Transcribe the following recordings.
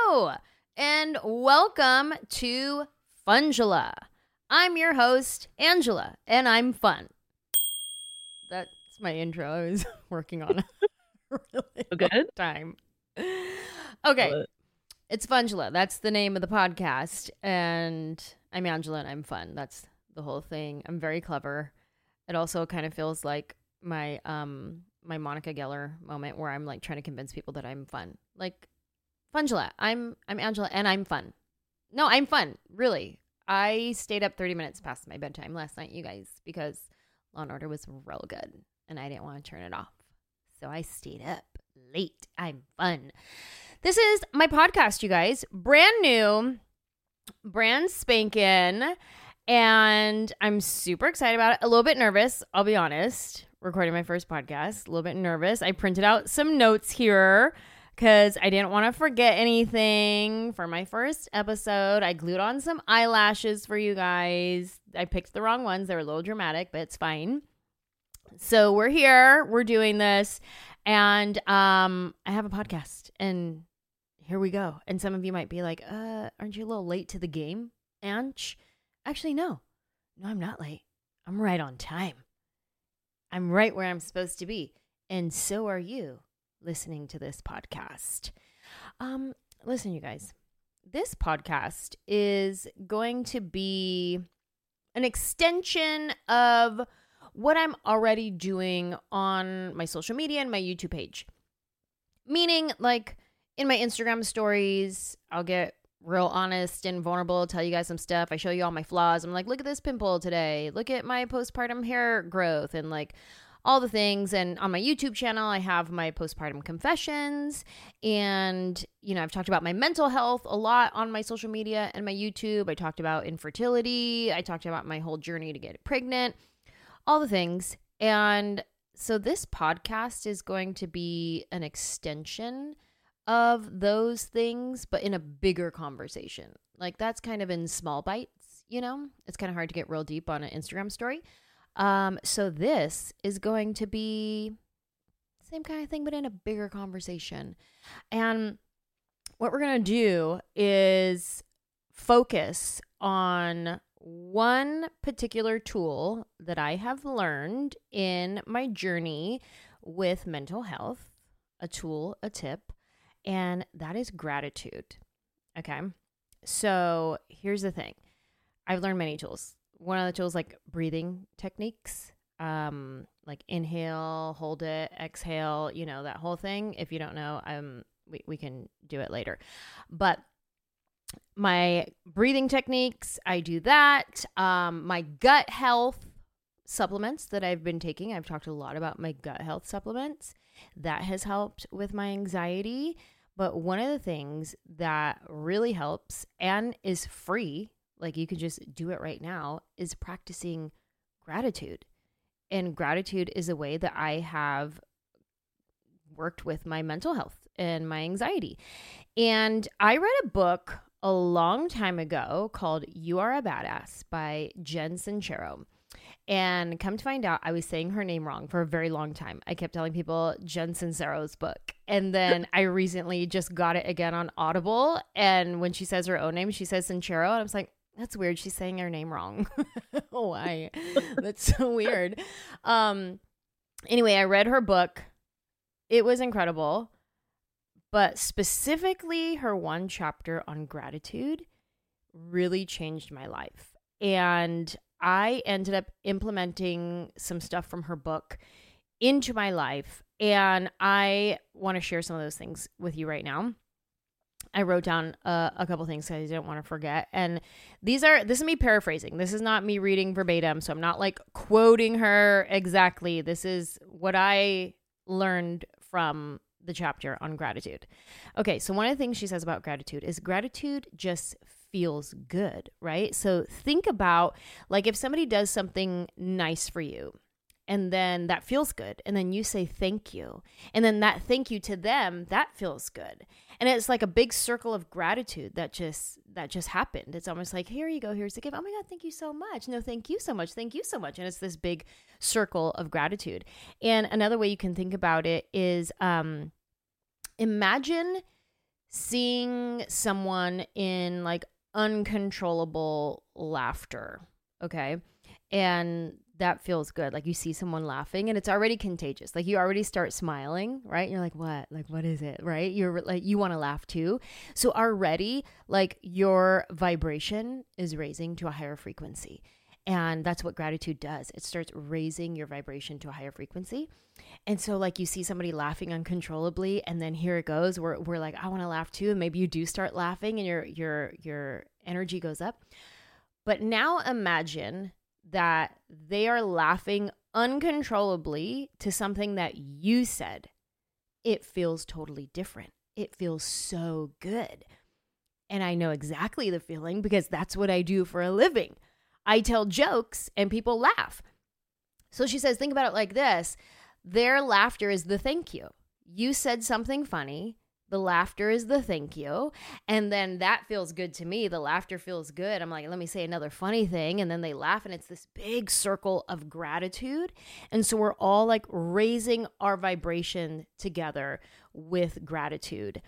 Hello, and welcome to Fungula. I'm your host, Angela, and I'm fun. That's my intro. I was working on a really long time. Okay, it's Fungula. That's the name of the podcast, and I'm Angela, and I'm fun. That's the whole thing. I'm very clever. It also kind of feels like my Monica Geller moment where I'm like trying to convince people that I'm fun. Like, Fungula. I'm Angela and I'm fun. No, I'm fun. Really. I stayed up 30 minutes past my bedtime last night, you guys, because Law & Order was real good and I didn't want to turn it off. So I stayed up late. I'm fun. This is my podcast, you guys. Brand new, brand spanking, and I'm super excited about it. A little bit nervous, I'll be honest. Recording my first podcast, a little bit nervous. I printed out some notes here because I didn't want to forget anything for my first episode. I glued on some eyelashes for you guys. I picked the wrong ones. They were a little dramatic, but it's fine. So we're here. We're doing this. And I have a podcast. And here we go. And some of you might be like, aren't you a little late to the game, Anch? Actually, no. No, I'm not late. I'm right on time. I'm right where I'm supposed to be. And so are you listening to this podcast. Listen, you guys, this podcast is going to be an extension of what I'm already doing on my social media and my YouTube page. Meaning, like, in my Instagram stories, I'll get real honest and vulnerable, tell you guys some stuff. I show you all my flaws. I'm like, look at this pimple today. Look at my postpartum hair growth and like all the things. And on my YouTube channel, I have my postpartum confessions. And, you know, I've talked about my mental health a lot on my social media and my YouTube. I talked about infertility. I talked about my whole journey to get pregnant, all the things. And so this podcast is going to be an extension of those things, but in a bigger conversation. Like, that's kind of in small bites, you know? It's kind of hard to get real deep on an Instagram story. So this is going to be the same kind of thing, but in a bigger conversation. And what we're going to do is focus on one particular tool that I have learned in my journey with mental health, a tool, a tip, and that is gratitude. Okay. So here's the thing. I've learned many tools. One of the tools, like breathing techniques, like inhale, hold it, exhale, you know, that whole thing. If you don't know, we can do it later. But my breathing techniques, I do that. My gut health supplements that I've been taking, I've talked a lot about my gut health supplements. That has helped with my anxiety. But one of the things that really helps and is free, like you can just do it right now, is practicing gratitude. And gratitude is a way that I have worked with my mental health and my anxiety. And I read a book a long time ago called You Are a Badass by Jen Sincero. And come to find out, I was saying her name wrong for a very long time. I kept telling people Jen Sincero's book. And then I recently just got it again on Audible. And when she says her own name, she says Sincero. And I was like, that's weird. She's saying her name wrong. Why? That's so weird. Anyway, I read her book. It was incredible. But specifically, her one chapter on gratitude really changed my life. And I ended up implementing some stuff from her book into my life. And I want to share some of those things with you right now. I wrote down a couple things because I didn't want to forget. And this is me paraphrasing. This is not me reading verbatim. So I'm not like quoting her exactly. This is what I learned from the chapter on gratitude. Okay, so one of the things she says about gratitude is gratitude just feels good, right? So think about, like, if somebody does something nice for you and then that feels good, and then you say thank you, and then that thank you to them, that feels good. And it's like a big circle of gratitude that just happened. It's almost like, here you go, here's the gift. Oh my God, thank you so much. No, thank you so much. Thank you so much. And it's this big circle of gratitude. And another way you can think about it is imagine seeing someone in like uncontrollable laughter, okay? And that feels good. Like you see someone laughing and it's already contagious. Like you already start smiling, right? And you're like, what? Like, what is it, right? You're like, you want to laugh too. So already, like your vibration is raising to a higher frequency. And that's what gratitude does. It starts raising your vibration to a higher frequency. And so like you see somebody laughing uncontrollably and then here it goes. We're like, I want to laugh too. And maybe you do start laughing and your energy goes up. But now imagine that they are laughing uncontrollably to something that you said. It feels totally different. It feels so good. And I know exactly the feeling because that's what I do for a living. I tell jokes and people laugh. So she says, think about it like this. Their laughter is the thank you. You said something funny. The laughter is the thank you. And then that feels good to me. The laughter feels good. I'm like, let me say another funny thing. And then they laugh and it's this big circle of gratitude. And so we're all like raising our vibration together with gratitude.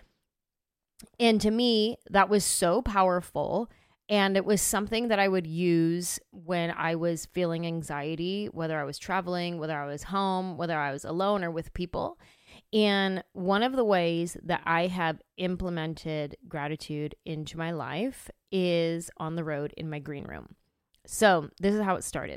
And to me, that was so powerful. And it was something that I would use when I was feeling anxiety, whether I was traveling, whether I was home, whether I was alone or with people. And one of the ways that I have implemented gratitude into my life is on the road in my green room. So this is how it started.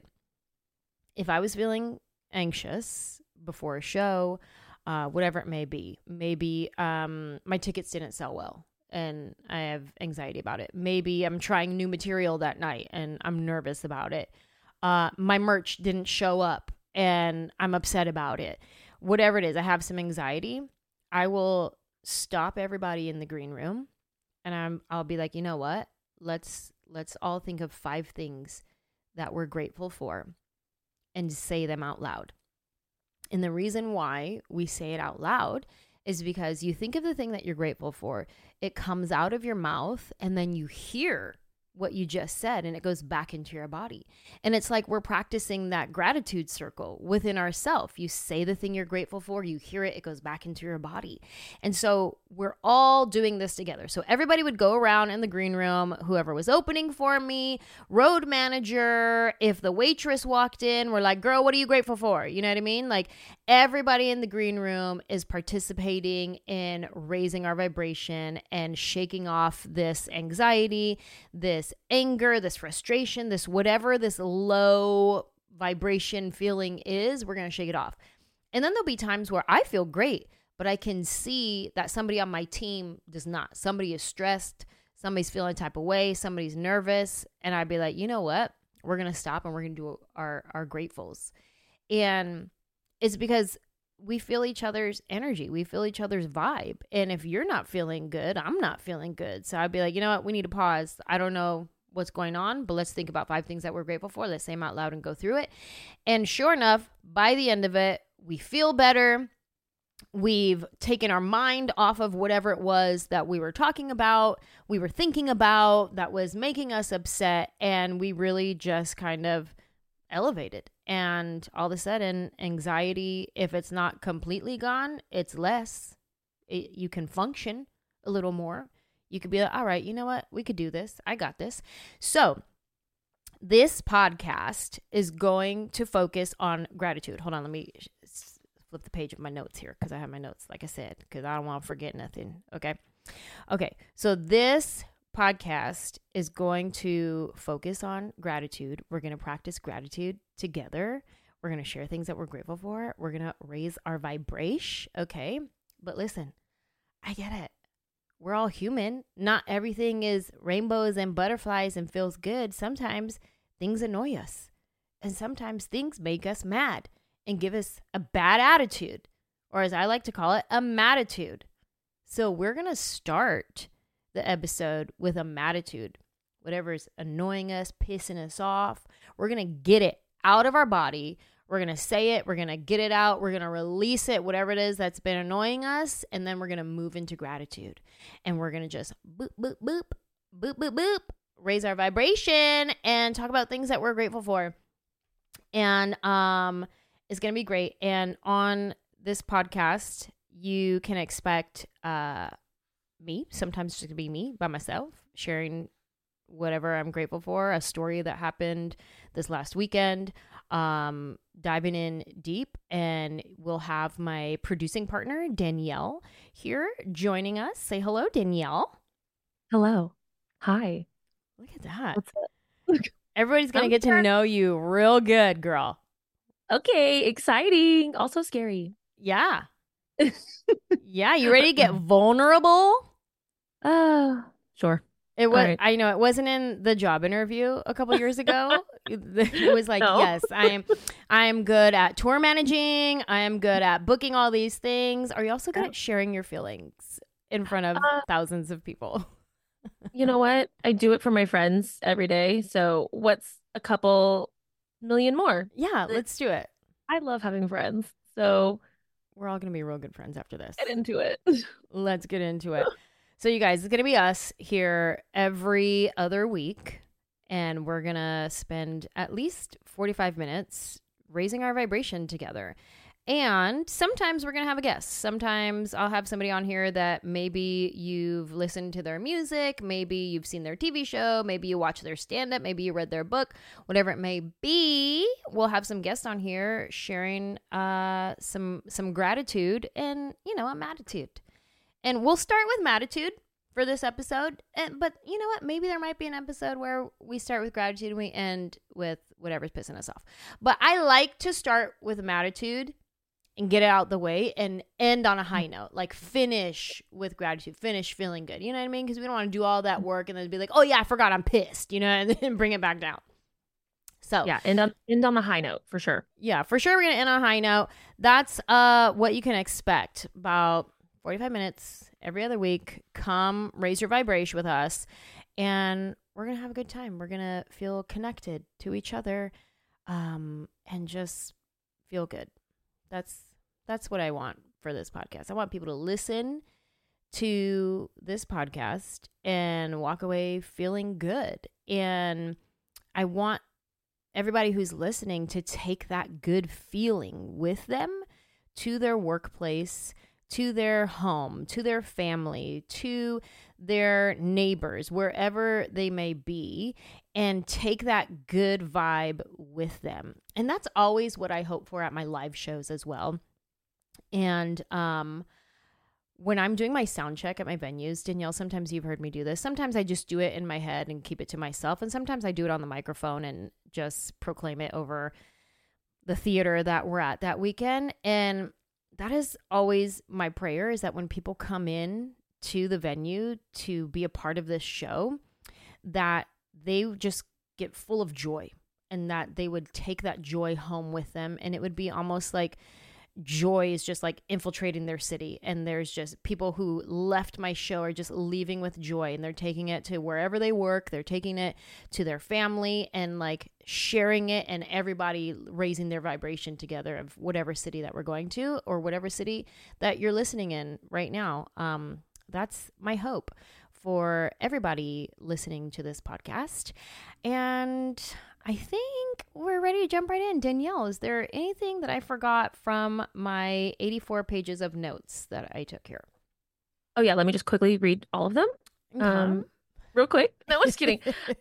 If I was feeling anxious before a show, whatever it may be, maybe my tickets didn't sell well and I have anxiety about it. Maybe I'm trying new material that night and I'm nervous about it. My merch didn't show up and I'm upset about it. Whatever it is, I have some anxiety. I will stop everybody in the green room and I'll be like, you know what? Let's all think of 5 things that we're grateful for and say them out loud. And the reason why we say it out loud is because you think of the thing that you're grateful for, it comes out of your mouth and then you hear what you just said and it goes back into your body. And it's like we're practicing that gratitude circle within ourselves. You say the thing you're grateful for, you hear it, it goes back into your body. And so we're all doing this together. So everybody would go around in the green room, whoever was opening for me, road manager, if the waitress walked in, we're like, girl, what are you grateful for? You know what I mean? Like everybody in the green room is participating in raising our vibration and shaking off this anxiety, this anger, this frustration, this whatever this low vibration feeling is, we're going to shake it off. And then there'll be times where I feel great, but I can see that somebody on my team does not. Somebody is stressed, somebody's feeling a type of way, somebody's nervous, and I'd be like, you know what? We're going to stop and we're going to do our gratefuls. And it's because we feel each other's energy. We feel each other's vibe. And if you're not feeling good, I'm not feeling good. So I'd be like, you know what? We need to pause. I don't know what's going on, but let's think about 5 things that we're grateful for. Let's say them out loud and go through it. And sure enough, by the end of it, we feel better. We've taken our mind off of whatever it was that we were talking about, we were thinking about that was making us upset. And we really just kind of elevated. And all of a sudden, anxiety, if it's not completely gone, it's less. You can function a little more. You could be like, all right, you know what? We could do this. I got this. So this podcast is going to focus on gratitude. Hold on. Let me flip the page of my notes here because I have my notes, like I said, because I don't want to forget nothing. Okay. So this podcast is going to focus on gratitude. We're going to practice gratitude together. We're going to share things that we're grateful for. We're going to raise our vibration. Okay. But listen, I get it. We're all human. Not everything is rainbows and butterflies and feels good. Sometimes things annoy us. And sometimes things make us mad and give us a bad attitude. Or as I like to call it, a matitude. So we're going to start the episode with a matitude. Whatever's annoying us, pissing us off, we're going to get it out of our body. We're going to say it. We're going to get it out. We're going to release it, whatever it is that's been annoying us. And then we're going to move into gratitude. And we're going to just boop, boop, boop, boop, boop, boop, raise our vibration and talk about things that we're grateful for. And it's going to be great. And on this podcast, you can expect me. Sometimes it's just gonna be me by myself, sharing whatever I'm grateful for, a story that happened this last weekend, diving in deep. And we'll have my producing partner, Danielle, here joining us. Say hello, Danielle. Hello. Hi. Look at that. What's up? Everybody's going to I'm get to here. know you real good, girl. Okay, exciting. Also scary. Yeah. Yeah. You ready to get vulnerable? Sure. It All was, right. I know it wasn't in the job interview a couple years ago. It was like, No. yes, I am good at tour managing. I am good at booking all these things. Are you also good Yeah. at sharing your feelings in front of Uh, thousands of people? you know what? I do it for my friends every day. So what's a couple million more? Yeah, That- let's do it. I love having friends. So We're all going to be real good friends after this. get into it. Let's get into it. So, you guys, it's going to be us here every other week. And we're going to spend at least 45 minutes raising our vibration together. And sometimes we're going to have a guest. Sometimes I'll have somebody on here that maybe you've listened to their music, maybe you've seen their TV show, maybe you watch their stand up, maybe you read their book, whatever it may be. We'll have some guests on here sharing some gratitude and, a matitude. And we'll start with matitude for this episode. But you know what? Maybe there might be an episode where we start with gratitude and we end with whatever's pissing us off. But I like to start with matitude and get it out the way and end on a high note. Like finish with gratitude, finish feeling good. You know what I mean? Because we don't want to do all that work and then be like, oh yeah, I forgot I'm pissed, and then bring it back down. So Yeah, end on the high note for sure. yeah, for sure we're going to end on a high note. That's what you can expect. About 45 minutes every other week. Come raise your vibration with us and we're going to have a good time. We're going to feel connected to each other and just feel good. That's what I want for this podcast. I want people to listen to this podcast and walk away feeling good. And I want everybody who's listening to take that good feeling with them to their workplace, to their home, to their family, to their neighbors, wherever they may be, and take that good vibe with them. And that's always what I hope for at my live shows as well. And when I'm doing my sound check at my venues, Danielle, sometimes you've heard me do this. Sometimes I just do it in my head and keep it to myself. And sometimes I do it on the microphone and just proclaim it over the theater that we're at that weekend. And that is always my prayer, is that when people come in to the venue to be a part of this show, that they just get full of joy and that they would take that joy home with them. And it would be almost like joy is just like infiltrating their city. And there's just people who left my show are just leaving with joy and they're taking it to wherever they work. They're taking it to their family and like sharing it, and everybody raising their vibration together of whatever city that we're going to or whatever city that you're listening in right now. That's my hope for everybody listening to this podcast. And I think we're ready to jump right in. Danielle, is there anything that I forgot from my 84 pages of notes that I took here? Oh yeah, let me just quickly read all of them. Okay. Real quick. No, I'm just kidding.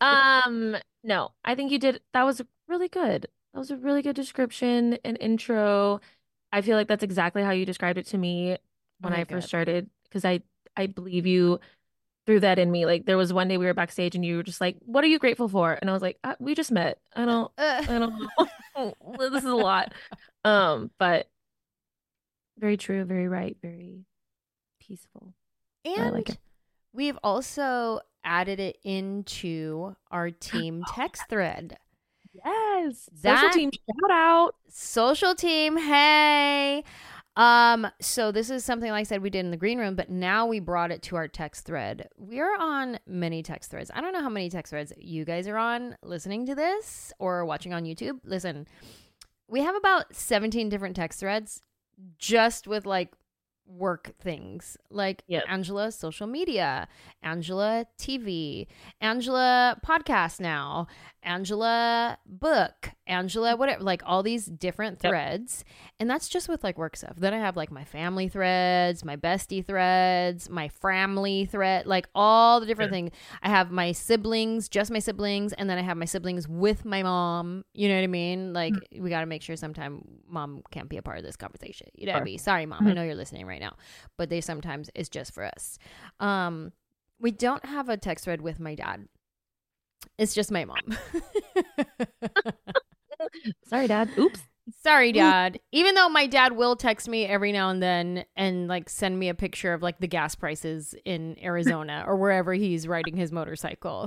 No, I think you did. That was really good. That was a really good description and intro. I feel like that's exactly how you described it to me when Okay, I first good. started, because I believe you threw that in me. Like there was one day we were backstage and you were just like, "What are you grateful for?" And I was like, "We just met. I don't know. This is a lot." But very true, very right, very peaceful. I like And it. we've also added it into our team text thread. Yes. Social That team shout out. social team, hey. So this is something, like I said, we did in the green room, but now we brought it to our text thread. We're on many text threads. I don't know how many text threads you guys are on listening to this or watching on YouTube. Listen, we have about 17 different text threads just with like work things, like Yep. Angela social media, Angela TV, Angela podcast now, Angela book, Angela, whatever, like all these different threads. And that's just with like work stuff. Then I have like my family threads, my bestie threads, my family thread, like all the different things. I have my siblings, just my siblings, and then I have my siblings with my mom. You know what I mean? Like we got to make sure sometime mom can't be a part of this conversation. You know what I mean? Sorry, mom. I know you're listening right now, but they sometimes it's just for us. We don't have a text thread with my dad. It's just my mom. Sorry, Dad. Oops. Sorry, Dad. Even though my dad will text me every now and then and like send me a picture of like the gas prices in Arizona or wherever he's riding his motorcycle.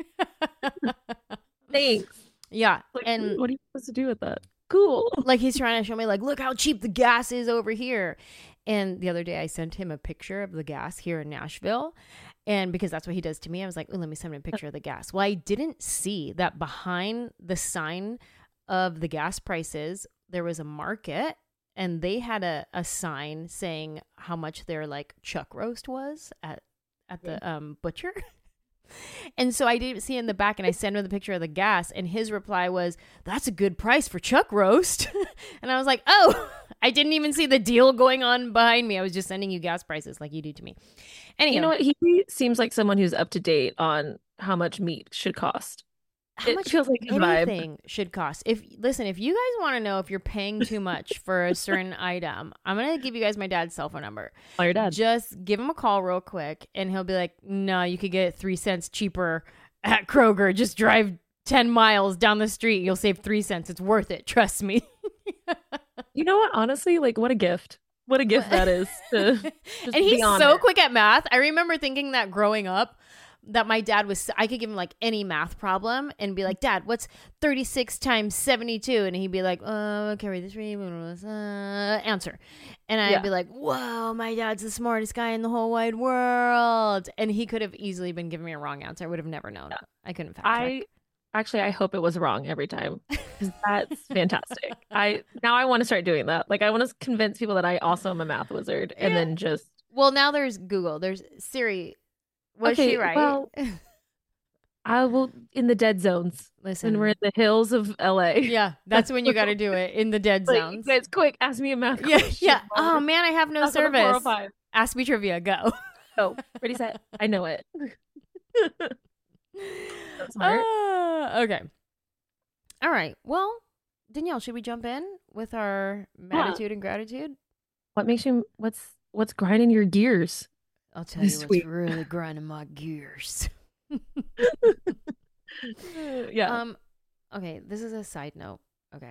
Thanks. Yeah. Like, and what are you supposed to do with that? Cool. Like he's trying to show me like, look how cheap the gas is over here. And the other day I sent him a picture of the gas here in Nashville. And because that's what he does to me, I was like, oh, let me send him a picture of the gas. Well, I didn't see that behind the sign of the gas prices, there was a market and they had a sign saying how much their like chuck roast was at the butcher. And so I didn't see in the back and I sent him the picture of the gas and his reply was, that's a good price for chuck roast. And I was like, oh, I didn't even see the deal going on behind me. I was just sending you gas prices like you do to me. Anyhow, you know what? He seems like someone who's up to date on how much meat should cost. How much feels like anything should cost. If you guys want to know if you're paying too much for a certain item, I'm going to give you guys my dad's cell phone number. Oh, your dad. Just give him a call real quick and he'll be like, no, you could get it 3 cents cheaper at Kroger. Just drive 10 miles down the street. You'll save 3 cents. It's worth it. Trust me. You know what? Honestly, like what a gift. What a gift that is. And he's so quick at math. I remember thinking that growing up, that my dad I could give him like any math problem and be like, Dad, what's 36 times 72? And he'd be like, carry the 3, answer. And I'd be like, whoa, my dad's the smartest guy in the whole wide world. And he could have easily been giving me a wrong answer. I would have never known. I couldn't fact check. Actually, I hope it was wrong every time. Because that's fantastic. Now I want to start doing that. Like I want to convince people that I also am a math wizard and then just. Well, now there's Google. There's Siri. Was she right? Well, I will in the dead zones. Listen, when we're in the hills of LA. Yeah, that's when you got to do it in the dead zones. It's quick. Ask me a math question. Yeah. Oh man, I have no service. Ask me trivia. Go. Oh, ready, set. I know it. That's smart. Okay. All right. Well, Danielle, should we jump in with our gratitude and gratitude? What makes you? What's grinding your gears? I'll tell you what's really grinding my gears. Yeah. Okay, this is a side note. Okay.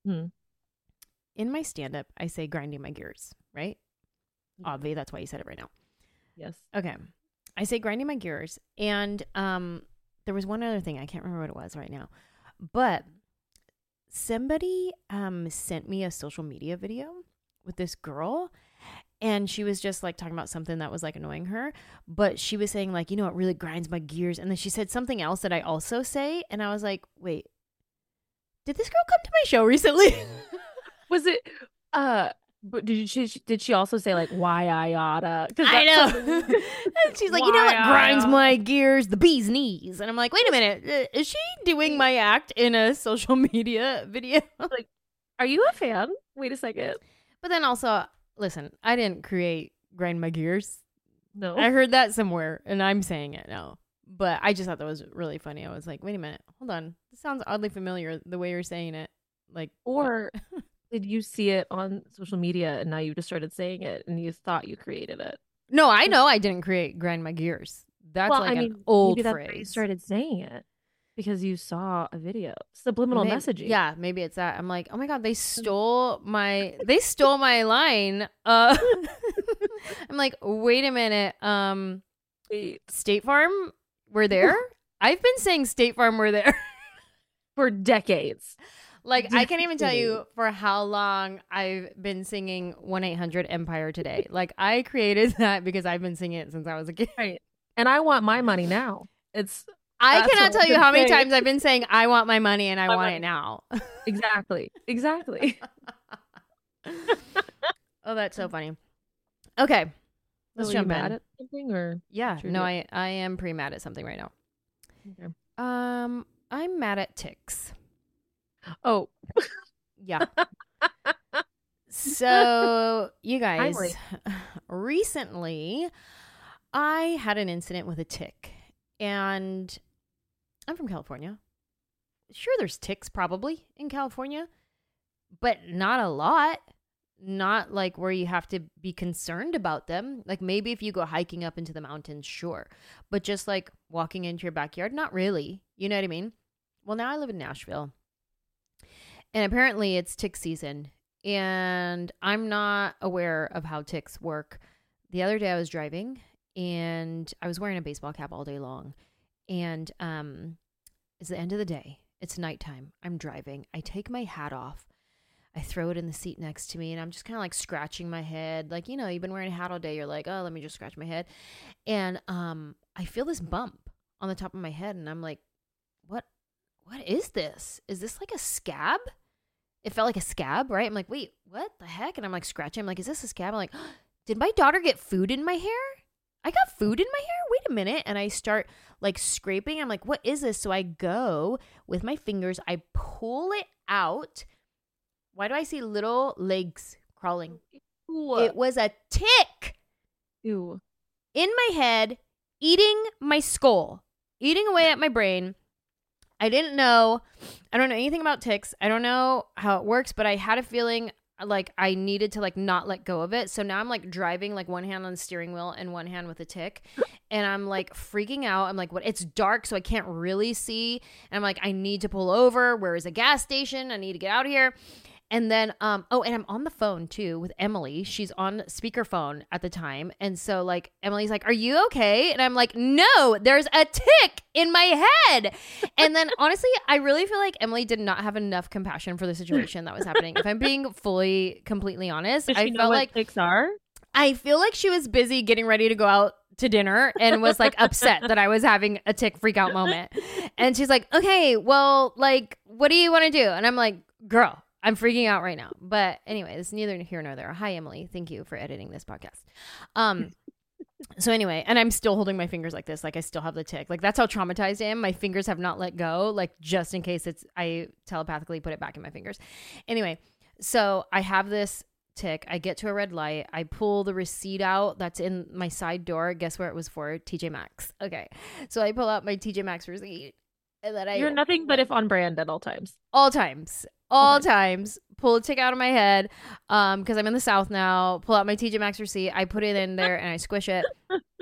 In my stand-up, I say grinding my gears, right? Obviously, that's why you said it right now. Yes. Okay. I say grinding my gears. And there was one other thing. I can't remember what it was right now. But somebody sent me a social media video with this girl. And she was just like talking about something that was like annoying her. But she was saying like, you know, it really grinds my gears. And then she said something else that I also say. And I was like, wait, did this girl come to my show recently? Was it, but did she also say like, why I oughta? I know. And she's like, you know what grinds my gears? The bee's knees. And I'm like, wait a minute. Is she doing my act in a social media video? Like, are you a fan? Wait a second. But then also, listen, I didn't create grind my gears. No. I heard that somewhere and I'm saying it now. But I just thought that was really funny. I was like, wait a minute. Hold on. This sounds oddly familiar the way you're saying it. Like, or did you see it on social media and now you just started saying it and you thought you created it? No, I know I didn't create grind my gears. That's an old maybe phrase. That's why you started saying it because you saw a video. Subliminal messaging. Yeah, maybe it's that. I'm like, oh my God, they stole my line. I'm like, wait a minute. Wait. State Farm, we're there? I've been saying State Farm, we're there. For decades. Like, I can't even tell you for how long I've been singing 1-800-EMPIRE today. Like, I created that because I've been singing it since I was a kid. Right. And I want my money now. I cannot tell you how many times I've been saying, I want my money and I want it now. Exactly. Oh, that's so funny. Okay. Let's jump in. Mad at something or? Yeah. No, I am pretty mad at something right now. Okay. I'm mad at ticks. Oh, Yeah. So, you timely. guys, recently I had an incident with a tick, and I'm from California. Sure, there's ticks probably in California, but not a lot. Not like where you have to be concerned about them. Like maybe if you go hiking up into the mountains, sure. But just like walking into your backyard, not really. You know what I mean? Well, now I live in Nashville, and apparently it's tick season, and I'm not aware of how ticks work. The other day I was driving and I was wearing a baseball cap all day long, and it's the end of the day. It's nighttime. I'm driving. I take my hat off. I throw it in the seat next to me, and I'm just kind of like scratching my head. Like, you've been wearing a hat all day. You're like, oh, let me just scratch my head. And I feel this bump on the top of my head, and I'm like, what? What is this? Is this like a scab? It felt like a scab, right? I'm like, wait, what the heck? And I'm like scratching. I'm like, is this a scab? I'm like, did my daughter get food in my hair? I got food in my hair? Wait a minute. And I start like scraping. I'm like, what is this? So I go with my fingers, I pull it out. Why do I see little legs crawling? Ew. It was a tick Ew. in my head, eating my skull, eating away at my brain. I didn't know. I don't know anything about ticks. I don't know how it works, but I had a feeling like I needed to like not let go of it. So now I'm like driving like one hand on the steering wheel and one hand with a tick, and I'm like freaking out. I'm like, what? It's dark, so I can't really see. And I'm like, I need to pull over. Where is a gas station? I need to get out of here. And then, and I'm on the phone too with Emily. She's on speakerphone at the time. And so like, Emily's like, are you okay? And I'm like, no, there's a tick in my head. And then honestly, I really feel like Emily did not have enough compassion for the situation that was happening. If I'm being completely honest, Does I she know felt what like ticks are? I feel like she was busy getting ready to go out to dinner and was like upset that I was having a tick freak out moment. And she's like, okay, well, like, what do you want to do? And I'm like, girl, I'm freaking out right now. But anyway, this is neither here nor there. Hi, Emily. Thank you for editing this podcast. So anyway, and I'm still holding my fingers like this. Like I still have the tick. Like that's how traumatized I am. My fingers have not let go. Like just in case I telepathically put it back in my fingers. Anyway, so I have this tick. I get to a red light. I pull the receipt out that's in my side door. Guess where it was for? TJ Maxx. Okay. So I pull out my TJ Maxx receipt. And then You're nothing but if on brand at all times. All times. Pull a tick out of my head because I'm in the South now. Pull out my TJ Maxx receipt. I put it in there and I squish it.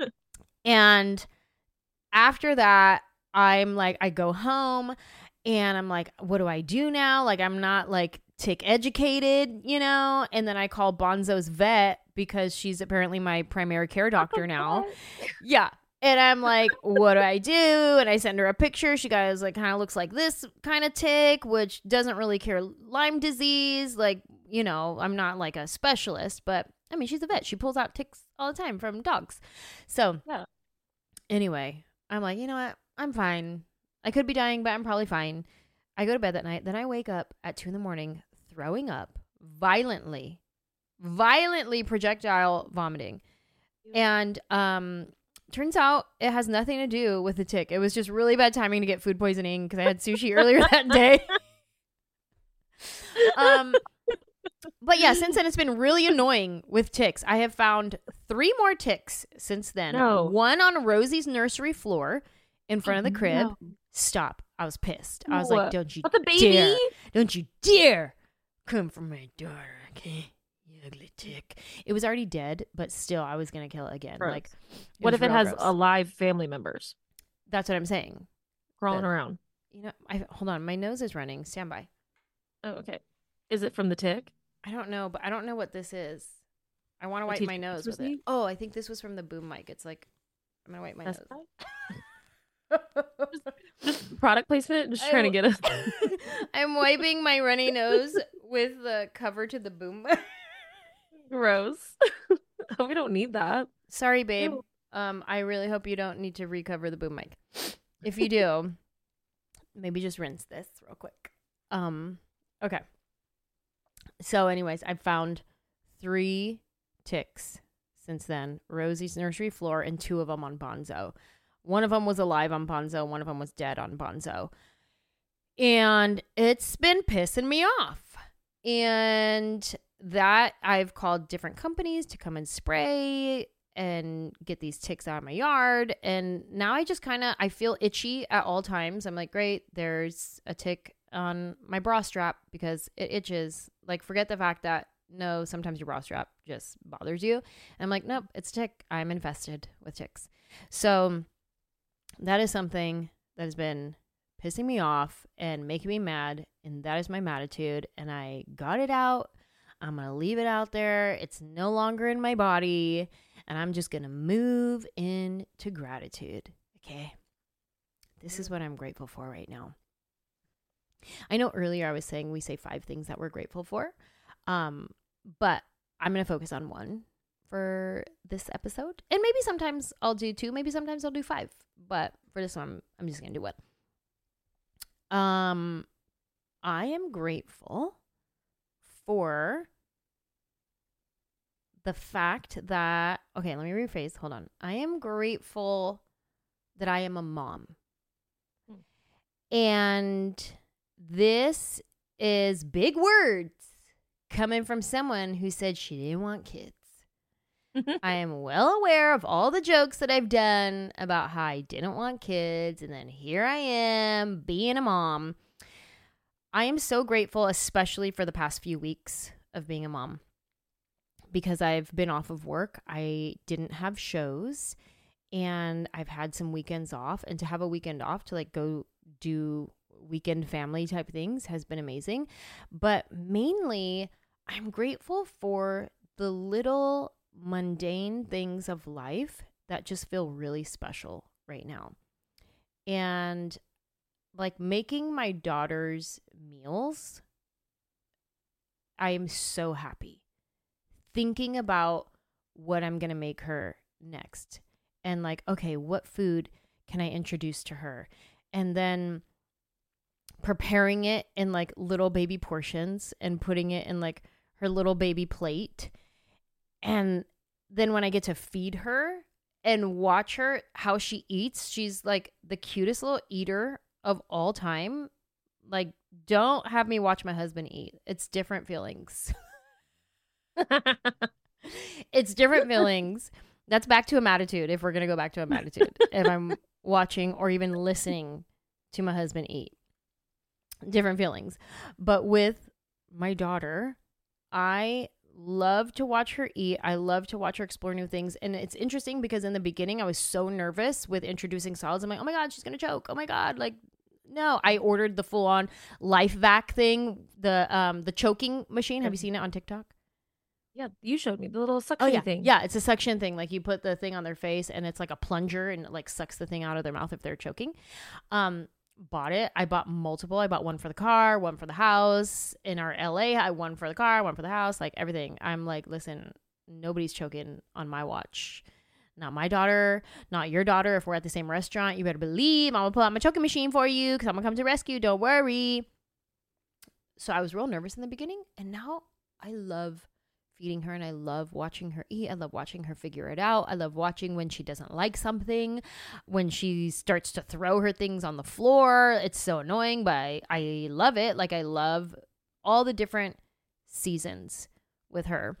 And after that, I'm like, I go home and I'm like, what do I do now? Like, I'm not like tick educated, And then I call Bonzo's vet because she's apparently my primary care doctor now. Yeah. And I'm like, what do I do? And I send her a picture. She goes like, kind of looks like this kind of tick, which doesn't really cure Lyme disease. Like, I'm not like a specialist, but I mean, she's a vet. She pulls out ticks all the time from dogs. So yeah. Anyway, I'm like, you know what? I'm fine. I could be dying, but I'm probably fine. I go to bed that night. Then I wake up at 2 a.m, throwing up violently projectile vomiting. And, turns out it has nothing to do with the tick. It was just really bad timing to get food poisoning because I had sushi earlier that day. But yeah, since then it's been really annoying with ticks. I have found 3 more ticks since then. No. One on Rosie's nursery floor in front of the crib. No. Stop. I was pissed. I was like, don't you the baby? Dare. Don't you dare come from my daughter, okay? Ugly tick. It was already dead, but still I was gonna kill it again. Gross. Like, what if it has gross. alive family members? That's what I'm saying. Crawling around. Hold on, my nose is running. Stand by. Oh, okay. Is it from the tick? I don't know, but I don't know what this is. I want to wipe my nose with it. Oh, I think this was from the boom mic. It's like I'm gonna wipe my nose. just product placement. Just trying to get us. I'm wiping my runny nose with the cover to the boom mic. Gross. We don't need that. Sorry, babe. I really hope you don't need to recover the boom mic. If you do, maybe just rinse this real quick. Okay. So anyways, I've found 3 ticks since then. Rosie's nursery floor and 2 of them on Bonzo. One of them was alive on Bonzo. One of them was dead on Bonzo. And it's been pissing me off. And that I've called different companies to come and spray and get these ticks out of my yard. And now I feel itchy at all times. I'm like, great, there's a tick on my bra strap because it itches. Like, forget the fact that no, sometimes your bra strap just bothers you. And I'm like, nope, it's a tick. I'm infested with ticks. So that is something that has been pissing me off and making me mad. And that is my matitude. And I got it out. I'm going to leave it out there. It's no longer in my body. And I'm just going to move into gratitude. Okay. This is what I'm grateful for right now. I know earlier I was saying we say 5 things that we're grateful for. But I'm going to focus on 1 for this episode. And maybe sometimes I'll do 2. Maybe sometimes I'll do 5. But for this one, I'm just going to do 1. I am grateful for the fact that, okay, let me rephrase. Hold on. I am grateful that I am a mom. And this is big words coming from someone who said she didn't want kids. I am well aware of all the jokes that I've done about how I didn't want kids. And then here I am being a mom. I am so grateful, especially for the past few weeks of being a mom, because I've been off of work. I didn't have shows and I've had some weekends off, and to have a weekend off to like go do weekend family type things has been amazing. But mainly I'm grateful for the little mundane things of life that just feel really special right now. And like making my daughter's meals, I am so happy. Thinking about what I'm going to make her next. And like, okay, what food can I introduce to her? And then preparing it in like little baby portions and putting it in like her little baby plate. And then when I get to feed her and watch her, how she eats, she's like the cutest little eater of all time. Like, don't have me watch my husband eat. It's different feelings. It's different feelings. That's back to a matitude. If we're going to go back to a matitude, if I'm watching or even listening to my husband eat, different feelings. But with my daughter, I love to watch her eat. I love to watch her explore new things. And it's interesting because in the beginning, I was so nervous with introducing solids. I'm like, oh my God, she's going to choke. Oh my God. Like, no, I ordered the full on LifeVac thing, the choking machine. Have you seen it on TikTok? Yeah, you showed me the little suction thing. Yeah, it's a suction thing. Like you put the thing on their face and it's like a plunger and it like sucks the thing out of their mouth if they're choking. Bought it. I bought multiple. I bought one for the car, one for the house. In our LA, I one for the car, one for the house, like everything. I'm like, listen, nobody's choking on my watch. Not my daughter, not your daughter. If we're at the same restaurant, you better believe I'm gonna pull out my choking machine for you because I'm gonna come to rescue. Don't worry. So I was real nervous in the beginning, and now I love feeding her and I love watching her eat. I love watching her figure it out. I love watching when she doesn't like something, when she starts to throw her things on the floor. It's so annoying, but I love it. Like I love all the different seasons with her.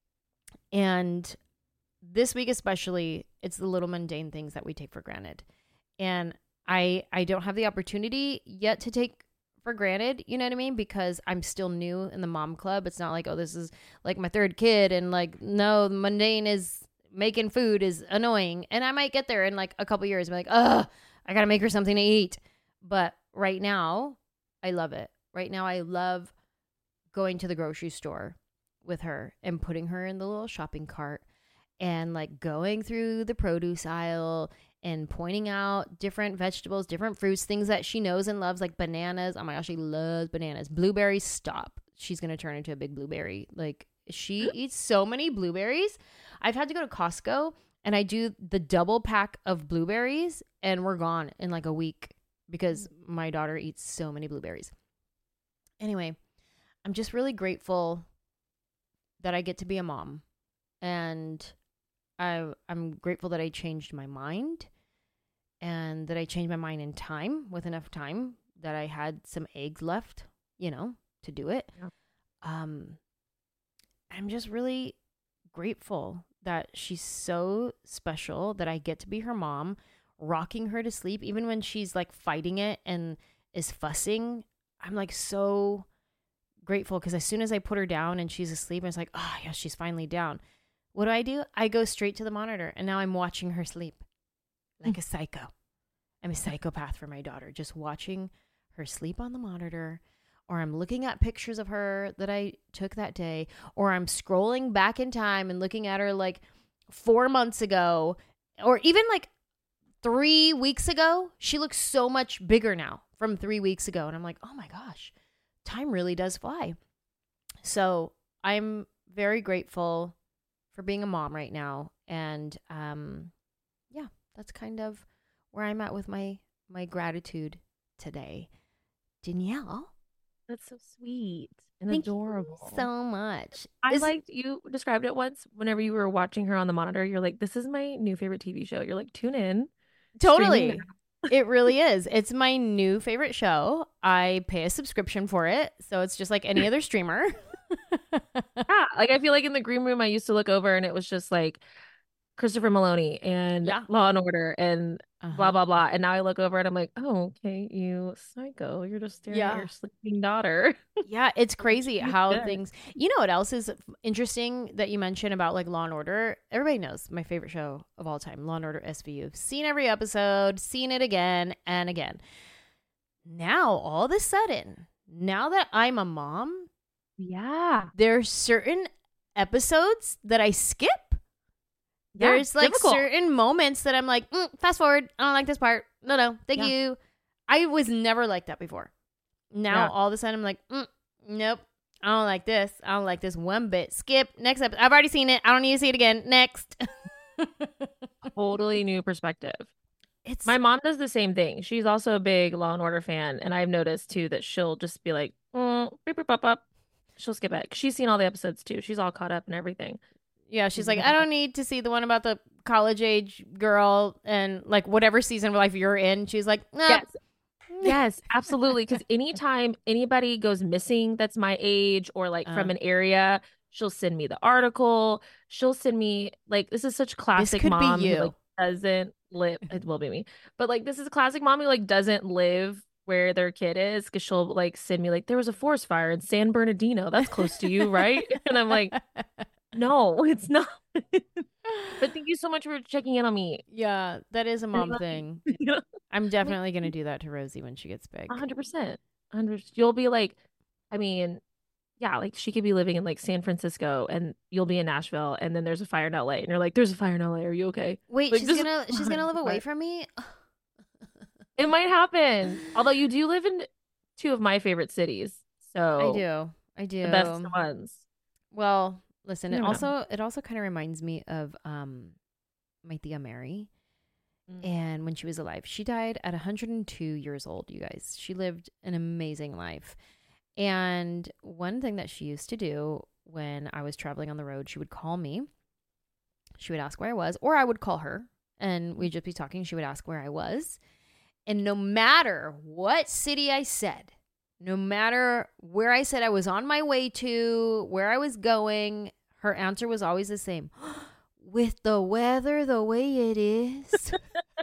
And this week especially, it's the little mundane things that we take for granted. And I don't have the opportunity yet to take for granted, you know what I mean? Because I'm still new in the mom club. It's not like, oh, this is like my 3rd kid. And like, no, the mundane is making food is annoying. And I might get there in like a couple years and be like, oh, I got to make her something to eat. But right now, I love it. Right now, I love going to the grocery store with her and putting her in the little shopping cart and like going through the produce aisle and pointing out different vegetables, different fruits, things that she knows and loves, like bananas. Oh my gosh, she loves bananas. Blueberries, stop. She's going to turn into a big blueberry. Like, she eats so many blueberries. I've had to go to Costco and I do the double pack of blueberries and we're gone in like a week because my daughter eats so many blueberries. Anyway, I'm just really grateful that I get to be a mom. And I'm grateful that I changed my mind and that I changed my mind in time, with enough time, that I had some eggs left, to do it. Yeah. I'm just really grateful that she's so special, that I get to be her mom, rocking her to sleep, even when she's like fighting it and is fussing. I'm like so grateful, because as soon as I put her down and she's asleep, and it's like, oh yeah, she's finally down. What do? I go straight to the monitor, and now I'm watching her sleep like a psycho. I'm a psychopath for my daughter, just watching her sleep on the monitor, or I'm looking at pictures of her that I took that day, or I'm scrolling back in time and looking at her like 4 months ago, or even like 3 weeks ago. She looks so much bigger now from 3 weeks ago. And I'm like, oh my gosh, time really does fly. So I'm very grateful for being a mom right now. And yeah, that's kind of where I'm at with my gratitude today. Danielle. That's so sweet and Thank adorable. you so much. I liked, you described it once whenever you were watching her on the monitor. You're like, this is my new favorite TV show. You're like, tune in. Totally. It really is. It's my new favorite show. I pay a subscription for it, so it's just like any other streamer. Yeah, like I feel like in the green room I used to look over and it was just like Christopher Maloney and Law and Order and blah blah blah, and now I look over and I'm like, oh, okay, you psycho, you're just staring at your sleeping daughter. Yeah, it's crazy how things, you know what else is interesting that you mentioned about like Law and Order? Everybody knows my favorite show of all time, Law and Order SVU. I've seen every episode, seen it again and again. Now all of a sudden, now that I'm a mom, there's certain episodes that I skip. There's like certain moments that I'm like, fast forward. I don't like this part. No, thank you. I was never like that before. Now all of a sudden I'm like, nope, I don't like this. I don't like this one bit. Skip. Next episode. I've already seen it. I don't need to see it again. Next. Totally new perspective. My mom does the same thing. She's also a big Law and Order fan, and I've noticed too that she'll just be like, beep, beep, pop, pop. She'll skip it. She's seen all the episodes too. She's all caught up and everything. Yeah, she's like, I don't need to see the one about the college age girl and like whatever season of life you're in. She's like, nah. Yes, absolutely. Because anytime anybody goes missing that's my age or like from an area, she'll send me the article. She'll send me like, this is such classic mom who like doesn't live. It will be me, but like this is a classic mom who like doesn't live where their kid is, because she'll like send me like, there was a forest fire in San Bernardino. That's close to you, right? And I'm like, no, it's not. But thank you so much for checking in on me. Yeah, that is a mom thing. I'm definitely going to do that to Rosie when she gets big. 100%. You'll be like, I mean, yeah, like she could be living in like San Francisco and you'll be in Nashville and then there's a fire in LA and you're like, there's a fire in LA. Are you okay? Wait, like, she's gonna live away from me? It might happen. Although you do live in two of my favorite cities. So I do. The best ones. Well, listen, it also kind of reminds me of my Tia Mary. And when she was alive, she died at 102 years old, you guys. She lived an amazing life. And one thing that she used to do when I was traveling on the road, she would call me. She would ask where I was, or I would call her and we'd just be talking. She would ask where I was. And no matter what city I said, no matter where I said I was on my way to, where I was going, her answer was always the same. With the weather the way it is.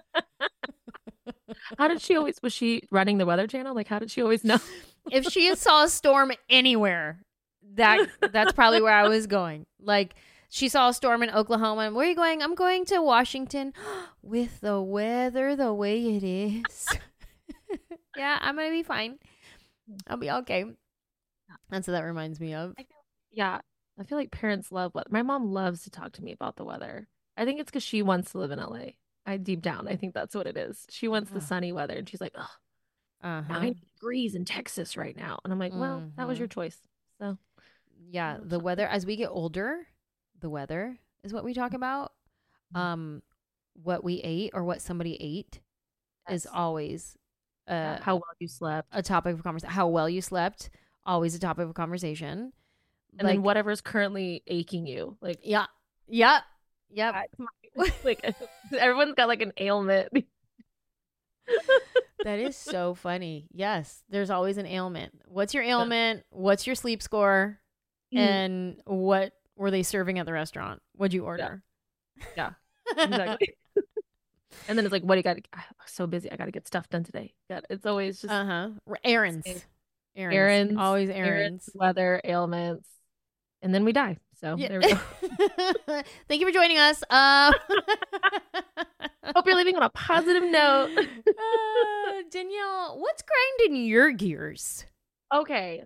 How did she always, was she running the Weather Channel? Like, how did she always know? If she saw a storm anywhere, that's probably where I was going. Like, she saw a storm in Oklahoma. And where are you going? I'm going to Washington. With the weather the way it is. Yeah, I'm going to be fine. I'll be okay. That's what that reminds me of. I feel like parents love weather. My mom loves to talk to me about the weather. I think it's because she wants to live in LA. Deep down, I think that's what it is. She wants the sunny weather, and she's like, "Oh, 9 degrees in Texas right now," and I'm like, "Well, that was your choice." So, yeah, the weather as we get older, the weather is what we talk about. What we ate or what somebody ate is always how well you slept. A topic of conversation. How well you slept, always a topic of conversation. And like, then whatever's currently aching you, like yep. Like everyone's got like an ailment. That is so funny. Yes, there's always an ailment. What's your ailment? What's your sleep score? And what were they serving at the restaurant? What'd you order? Yeah, exactly. And then it's like, what do you got? I'm so busy. I got to get stuff done today. It's always just errands. Always errands. Weather, ailments, and then we die. So there we go. Thank you for joining us. Hope you're leaving on a positive note. Danielle, what's grinding your gears? Okay.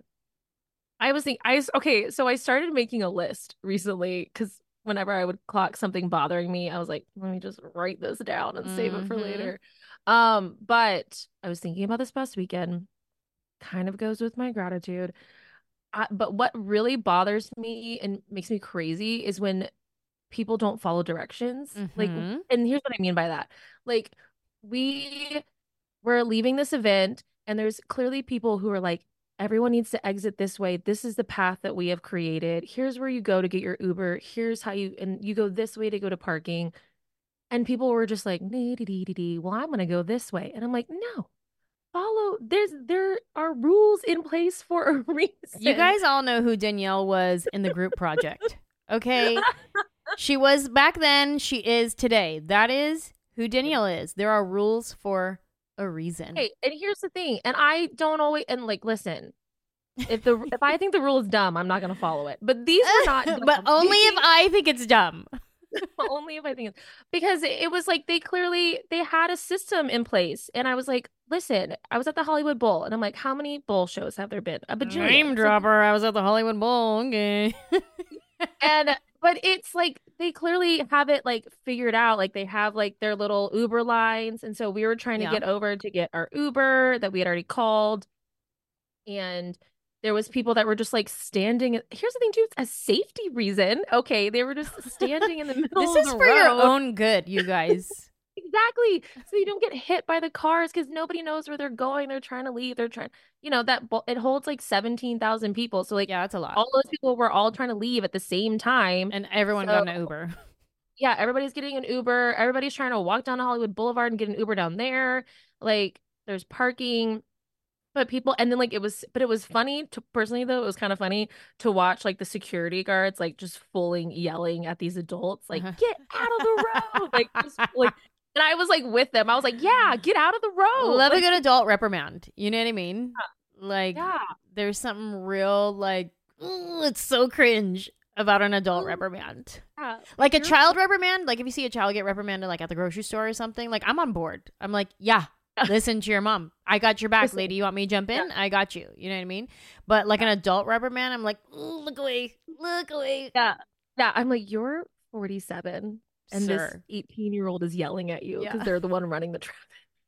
So I started making a list recently because whenever I would clock something bothering me, I was like, let me just write this down and save it for later. But I was thinking about this past weekend, kind of goes with my gratitude. But what really bothers me and makes me crazy is when people don't follow directions. Like, and here's what I mean by that. Like, we're leaving this event and there's clearly people who are like, everyone needs to exit this way. This is the path that we have created. Here's where you go to get your Uber. Here's how and you go this way to go to parking. And people were just like, well, I'm going to go this way. And I'm like, no, there are rules in place for a reason. You guys all know who Danielle was in the group project. Okay. She was back then. She is today. That is who Danielle is. There are rules for a reason. Hey, and here's the thing. And I don't always, and like, listen, if I think the rule is dumb, I'm not going to follow it. But these were not dumb. But only if I think it's dumb. Only if I think it's, because it was like they had a system in place. And I was like, listen, I was at the Hollywood Bowl and I'm like, how many bowl shows have there been? A bajillion. Name dropper. I was at the Hollywood Bowl. Okay. But it's like they clearly have it like figured out. Like they have like their little Uber lines. And so we were trying to get over to get our Uber that we had already called. And there was people that were just like standing. Here's the thing too, it's a safety reason. Okay. They were just standing in the middle of the road. This is for your own good, you guys. Exactly. So you don't get hit by the cars because nobody knows where they're going. They're trying to leave. They're trying, that it holds like 17,000 people. So like, yeah, that's a lot. All those people were all trying to leave at the same time. And everyone got an Uber. Yeah. Everybody's getting an Uber. Everybody's trying to walk down to Hollywood Boulevard and get an Uber down there. Like there's parking. But people, and then like it was funny to personally though, it was kind of funny to watch like the security guards like just fully yelling at these adults, like, get out of the road. Like, just, like, and I was like with them. I was like, yeah, get out of the road. Love like, a good adult reprimand. You know what I mean? Like, there's something real like, it's so cringe about an adult reprimand. Yeah. Like a child reprimand. Like if you see a child get reprimanded like at the grocery store or something, like I'm on board. I'm like, yeah. Listen to your mom. I got your back, lady. You want me to jump in? I got you. You know what I mean? But like an adult reprimand, I'm like, look away. Look away. Yeah. Yeah. I'm like, you're 47 and this 18-year-old is yelling at you because they're the one running the traffic.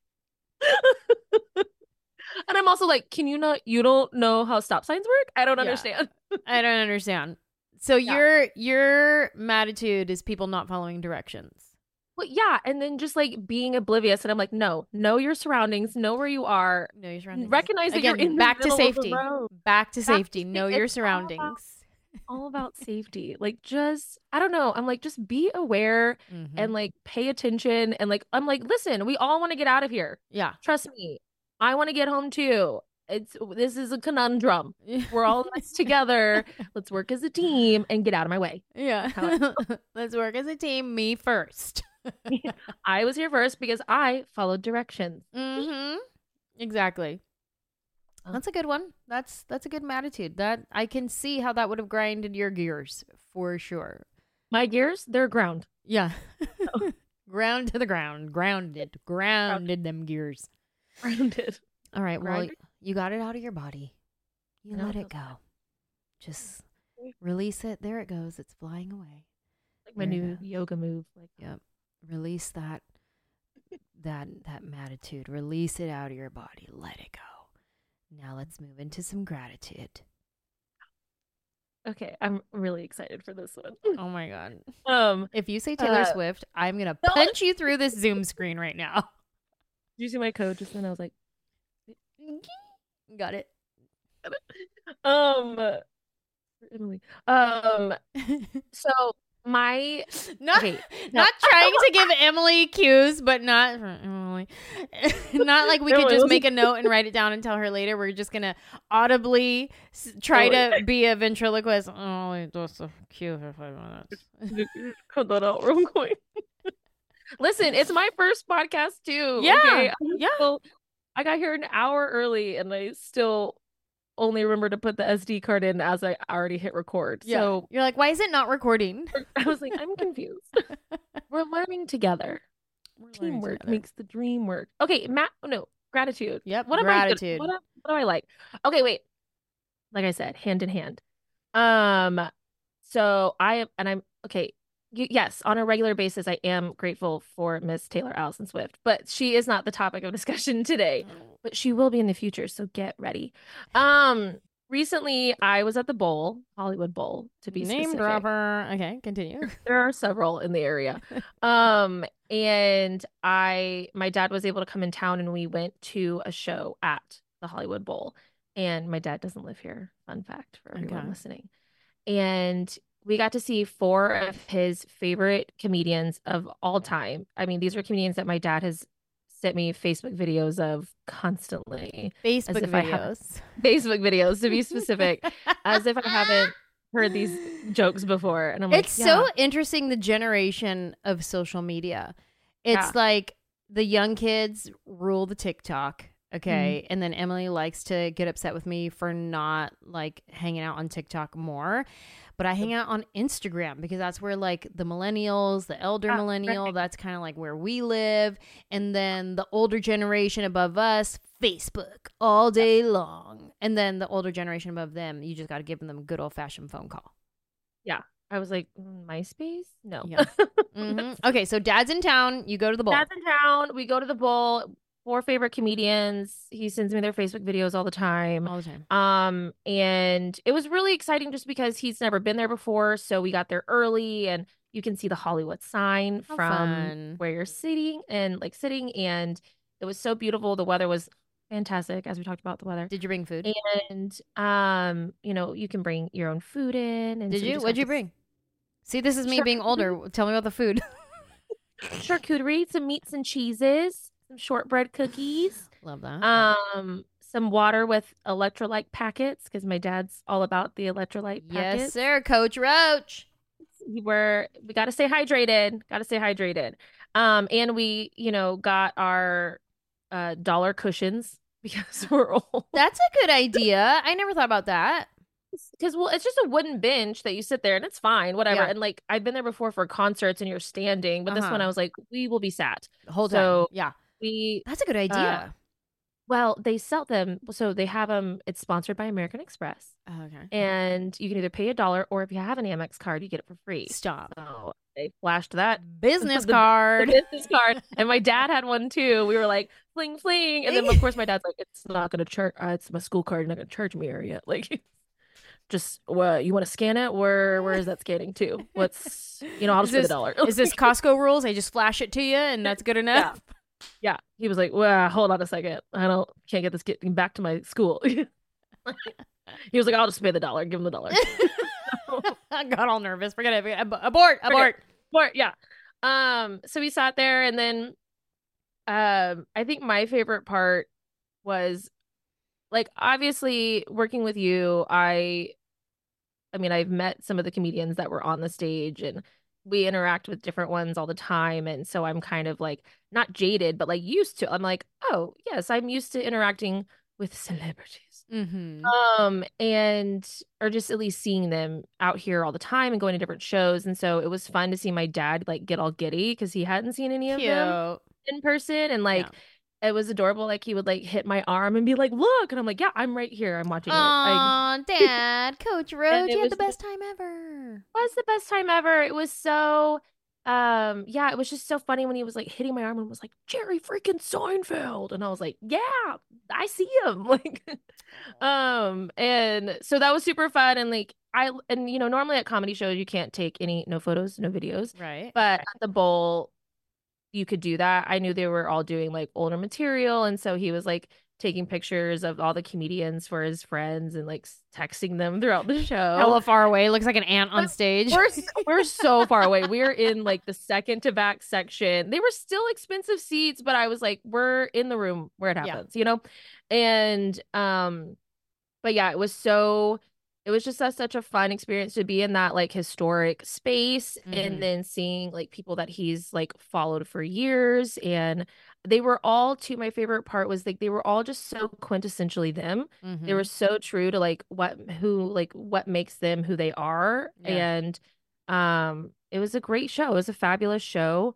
And I'm also like, you don't know how stop signs work? I don't understand. I don't understand. So your attitude is people not following directions. Well, yeah, and then just like being oblivious, and I'm like, know your surroundings, know where you are, know your surroundings, recognize that you're in back the middle to safety, of the road. Back to safety, know your surroundings. All about safety, like just I don't know. I'm like, just be aware and like pay attention, and like I'm like, listen, we all want to get out of here. Yeah, trust me, I want to get home too. This is a conundrum. We're all in this together. Let's work as a team and get out of my way. Yeah, let's work as a team. Me first. I was here first because I followed directions. Exactly. That's a good one. That's a good attitude. That I can see how that would have grinded your gears for sure. My gears, they're ground. Yeah. Ground to the ground. Grounded them gears. Grounded. All right. Well, you got it out of your body. You let it go. Just release it. There it goes. It's flying away. Like my new yoga move. Like, yep. Release that attitude. Release it out of your body. Let it go. Now let's move into some gratitude. Okay, I'm really excited for this one. Oh my god. If you say Taylor Swift, I'm gonna punch you through this Zoom screen right now. Did you see my code just then? I was like, got it. Emily. So not trying to give Emily cues, but not Emily. Not like we No, could it just was make a note and write it down and tell her later. We're just gonna audibly try to be a ventriloquist. Oh, it was so cute for 5 minutes. cut that out real quick. Listen, it's my first podcast too. Yeah, Okay? yeah. So I got here an hour early and I still only remember to put the SD card in as I already hit record. Yeah. So You're like, why is it not recording? I was like, I'm confused. We're learning together. Teamwork makes the dream work. Okay, gratitude. Yep, What gratitude. What do I like? Okay, wait. Like I said, hand in hand. So I'm okay. Yes, on a regular basis, I am grateful for Miss Taylor Allison Swift, but she is not the topic of discussion today. But she will be in the future, so get ready. Recently I was at the Bowl, Hollywood Bowl, to be Name specific. dropper. Okay, continue. There are several in the area. And my dad was able to come in town and we went to a show at the Hollywood Bowl. And my dad doesn't live here. Fun fact for everyone listening. And we got to see 4 of his favorite comedians of all time. I mean, these are comedians that my dad has sent me Facebook videos of constantly. Facebook videos, to be specific, as if I haven't heard these jokes before. And I'm like, it's so interesting, the generation of social media. It's like the young kids rule the TikTok. Okay. And then Emily likes to get upset with me for not like hanging out on TikTok more. But I hang out on Instagram because that's where like the millennials, the elder millennial, that's kind of like where we live. And then the older generation above us, Facebook all day long. And then the older generation above them, you just got to give them a good old fashioned phone call. Yeah. I was like, MySpace? No. Yeah. Okay. So dad's in town. You go to the Bowl. Dad's in town. We go to the Bowl. 4 favorite comedians. He sends me their Facebook videos all the time. And it was really exciting just because he's never been there before. So we got there early and you can see the Hollywood sign from where you're sitting. And it was so beautiful. The weather was fantastic, as we talked about the weather. Did you bring food? And you can bring your own food in. And did you? What'd you bring? See, this is me being older. Tell me about the food. Charcuterie, some meats and cheeses. Some shortbread cookies. Love that. Some water with electrolyte packets because my dad's all about the electrolyte packets. Yes, sir, Coach Roach. We got to stay hydrated. And we, got our dollar cushions because we're old. That's a good idea. I never thought about that. Because it's just a wooden bench that you sit there and it's fine, whatever. Yeah. And like I've been there before for concerts and you're standing, but this one I was like, we will be sat the whole time. Yeah. That's a good idea. Well, they sell them. So they have them. It's sponsored by American Express. Oh, okay. And you can either pay $1 or if you have an Amex card, you get it for free. Stop. So they flashed that business card. The business card. And my dad had one too. We were like, fling, fling. And then of course my dad's like, it's not going to charge. It's my school card. You're not going to charge me yet. Like, just you want to scan it? Where is that scanning to? What's I'll just pay the $1. Is this Costco rules? I just flash it to you and that's good enough. Yeah. He was like, well, hold on a second. Can't get this getting back to my school. He was like, I'll just pay the $1. Give him the $1. I got all nervous. Forget it. Abort. Yeah. So we sat there and then I think my favorite part was like, obviously working with you, I've met some of the comedians that were on the stage and we interact with different ones all the time. And so I'm kind of like not jaded, but like used to. I'm like, oh, yes, I'm used to interacting with celebrities. And or just at least seeing them out here all the time and going to different shows. And so it was fun to see my dad like get all giddy because he hadn't seen any of them in person. And like it was adorable. Like he would like hit my arm and be like, look. And I'm like, yeah, I'm right here. I'm watching it. Aw, Dad, Coach Roach, you had the best time ever. It was the best time ever. It was so, it was just so funny when he was like hitting my arm and was like, Jerry freaking Seinfeld. And I was like, yeah, I see him. Like, and so that was super fun. And like, normally at comedy shows, you can't take no photos, no videos. Right. But at the Bowl, you could do that. I knew they were all doing like older material. And so he was like taking pictures of all the comedians for his friends and like texting them throughout the show. Hella far away, looks like an ant on stage. We're so far away. We're in like the second to back section. They were still expensive seats, but I was like, we're in the room where it happens, you know? And but yeah, it was just such a fun experience to be in that like historic space and then seeing like people that he's like followed for years. And they were all, to my favorite part was like they were all just so quintessentially them. They were so true to like what makes them who they are. Yeah. And it was a great show. It was a fabulous show.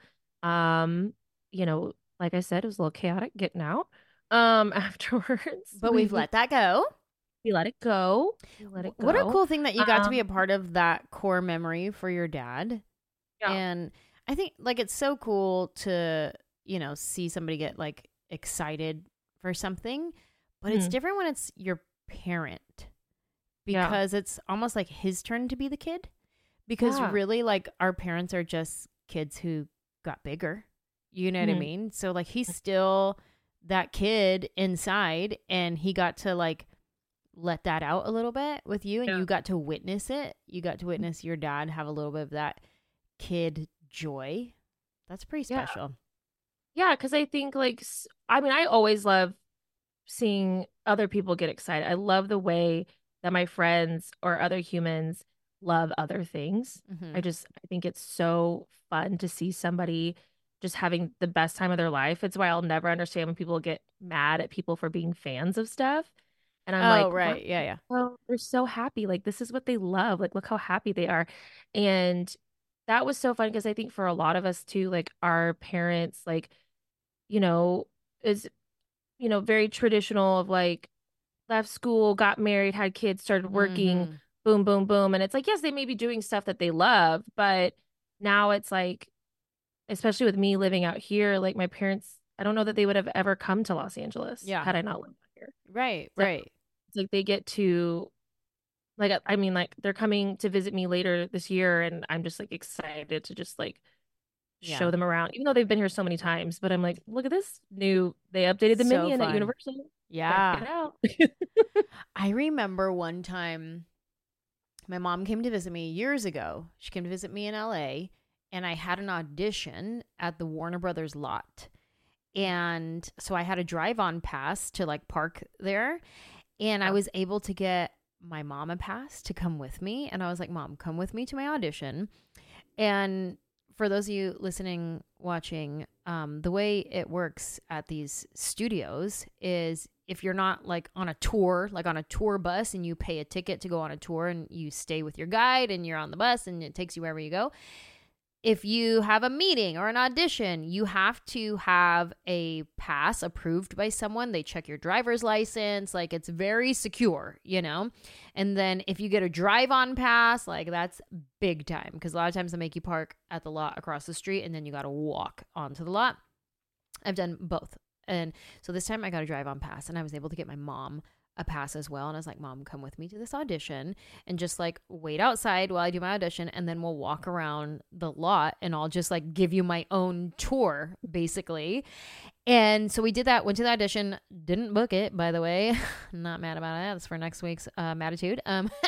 You know, like I said, it was a little chaotic getting out afterwards. But we've let that go. We let it go. We let it go. What a cool thing that you got to be a part of that core memory for your dad. Yeah. And I think like it's so cool to, you know, see somebody get like excited for something, but it's different when it's your parent because it's almost like his turn to be the kid because really like our parents are just kids who got bigger. You know what I mean? So like he's still that kid inside and he got to like let that out a little bit with you and you got to witness it. You got to witness your dad have a little bit of that kid joy. That's pretty special. Yeah, because I think like, I mean, I always love seeing other people get excited. I love the way that my friends or other humans love other things. I think it's so fun to see somebody just having the best time of their life. It's why I'll never understand when people get mad at people for being fans of stuff. And I'm like, right. Yeah. Well, they're so happy. Like, this is what they love. Like, look how happy they are. And that was so fun because I think for a lot of us too, like our parents, like, you know, is, you know, very traditional of like left school, got married, had kids, started working, boom, boom, boom. And it's like, yes, they may be doing stuff that they love, but now it's like, especially with me living out here, like my parents, I don't know that they would have ever come to Los Angeles had I not lived here. Right. It's like they get to, like, I mean, like they're coming to visit me later this year, and I'm just like excited to just like show them around, even though they've been here so many times. But I'm like, look at this new, they updated the Minion at Universal. Yeah. I remember one time my mom came to visit me years ago. She came to visit me in LA, and I had an audition at the Warner Brothers lot. And so I had a drive-on pass to like park there. And I was able to get my mom a pass to come with me. And I was like, Mom, come with me to my audition. And for those of you listening, watching, the way it works at these studios is if you're not like on a tour, like on a tour bus and you pay a ticket to go on a tour and you stay with your guide and you're on the bus and it takes you wherever you go. If you have a meeting or an audition, you have to have a pass approved by someone. They check your driver's license. Like it's very secure, you know? And then if you get a drive-on pass, like that's big time because a lot of times they make you park at the lot across the street and then you got to walk onto the lot. I've done both. And so this time I got a drive-on pass and I was able to get my mom a pass as well. And I was like, Mom, come with me to this audition and just like wait outside while I do my audition. And then we'll walk around the lot and I'll just like give you my own tour basically. And so we did that, went to the audition, didn't book it, by the way. Not mad about it. That's for next week's Matitude.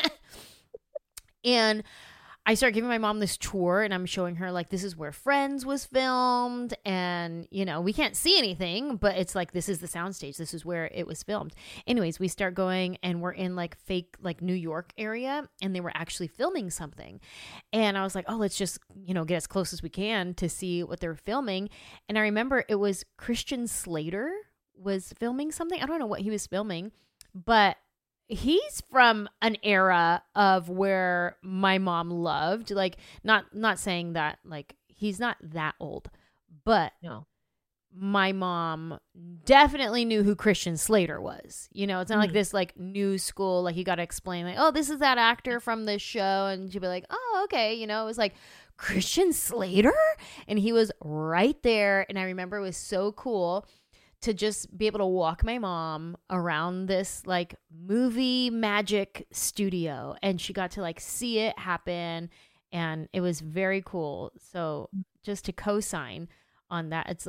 And I start giving my mom this tour and I'm showing her like, this is where Friends was filmed. And, you know, we can't see anything, but it's like, this is the soundstage. This is where it was filmed. Anyways, we start going and we're in like fake, like New York area and they were actually filming something. And I was like, oh, let's just, you know, get as close as we can to see what they're filming. And I remember it was Christian Slater was filming something. I don't know what he was filming, but he's from an era of where my mom loved, like not saying that like he's not that old, but no, my mom definitely knew who Christian Slater was. You know, it's not like this like new school, like you got to explain like, oh, this is that actor from this show. And she'd be like, oh, okay. You know, it was like Christian Slater. And he was right there. And I remember it was so cool to just be able to walk my mom around this like movie magic studio and she got to like see it happen and it was very cool. So just to co-sign on that, it's like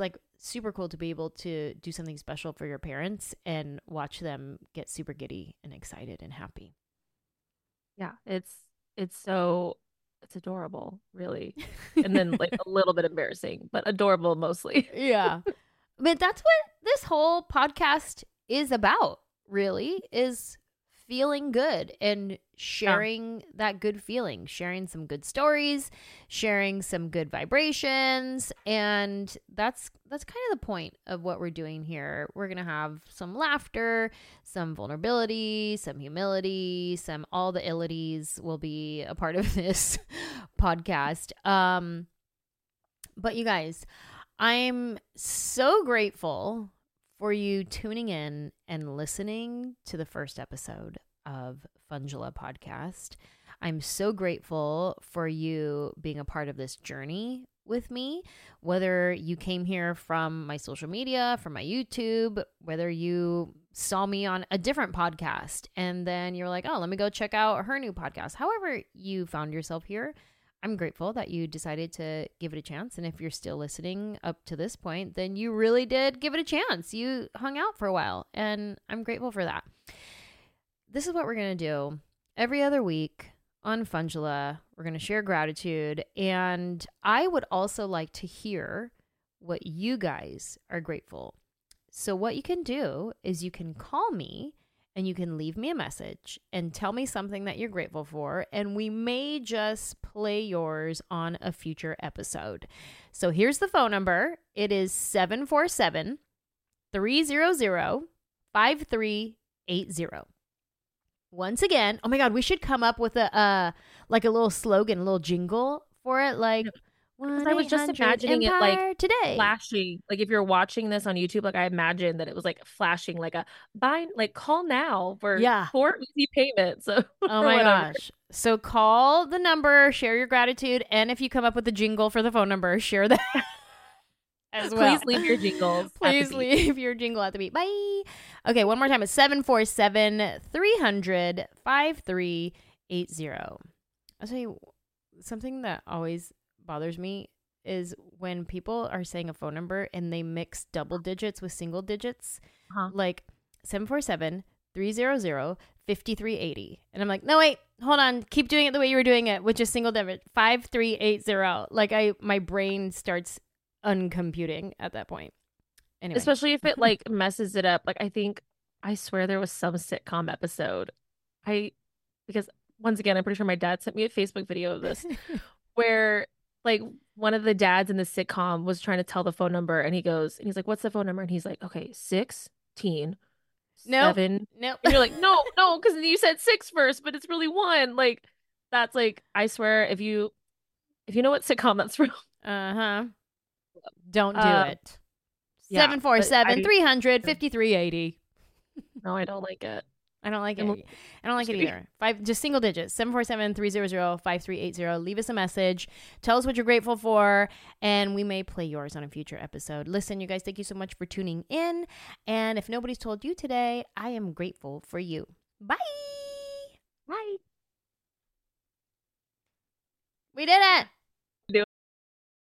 super cool to be able to do something special for your parents and watch them get super giddy and excited and happy. Yeah, it's adorable, really. And then like a little bit embarrassing, but adorable mostly. Yeah. But that's what this whole podcast is about, really, is feeling good and sharing that good feeling, sharing some good stories, sharing some good vibrations. And that's kind of the point of what we're doing here. We're going to have some laughter, some vulnerability, some humility, some all the illities will be a part of this podcast. But you guys, I'm so grateful for you tuning in and listening to the first episode of Fungula Podcast. I'm so grateful for you being a part of this journey with me, whether you came here from my social media, from my YouTube, whether you saw me on a different podcast and then you're like, oh, let me go check out her new podcast. However you found yourself here, I'm grateful that you decided to give it a chance. And if you're still listening up to this point, then you really did give it a chance. You hung out for a while, and I'm grateful for that. This is what we're going to do. Every other week on Fungula, we're going to share gratitude. And I would also like to hear what you guys are grateful. So what you can do is you can call me and you can leave me a message and tell me something that you're grateful for, and we may just play yours on a future episode. So here's the phone number. It is 747-300-5380. Once again, oh my God, we should come up with a little slogan, a little jingle for it, like... Because I was just imagining it like today flashing. Like if you're watching this on YouTube, like I imagined that it was like flashing, like a buy, like call now for easy payments. So oh my gosh! So call the number, share your gratitude, and if you come up with a jingle for the phone number, share that as well. Please leave your jingles. Please leave your jingle at the beat. Bye. Okay, one more time. It's 747-300-5380. I'll tell you something that always bothers me is when people are saying a phone number and they mix double digits with single digits, like 747-300-5380. And I'm like, no, wait, hold on. Keep doing it the way you were doing it with just single digit, 5380. Like my brain starts uncomputing at that point. Anyway. Especially if it like messes it up. Like I swear there was some sitcom episode. Because once again, I'm pretty sure my dad sent me a Facebook video of this where like one of the dads in the sitcom was trying to tell the phone number and he's like, what's the phone number? And he's like, okay, 16, nope. 7. Nope. And you're like, no, because you said 6 first, but it's really 1. Like, that's like, I swear, if you know what sitcom that's from. Don't do it. 747-300-5380. No, I don't like it. I don't like it. I don't like it either. Just single digits. 747-300-5380. Leave us a message. Tell us what you're grateful for, and we may play yours on a future episode. Listen, you guys, thank you so much for tuning in. And if nobody's told you today, I am grateful for you. Bye. Bye. We did it.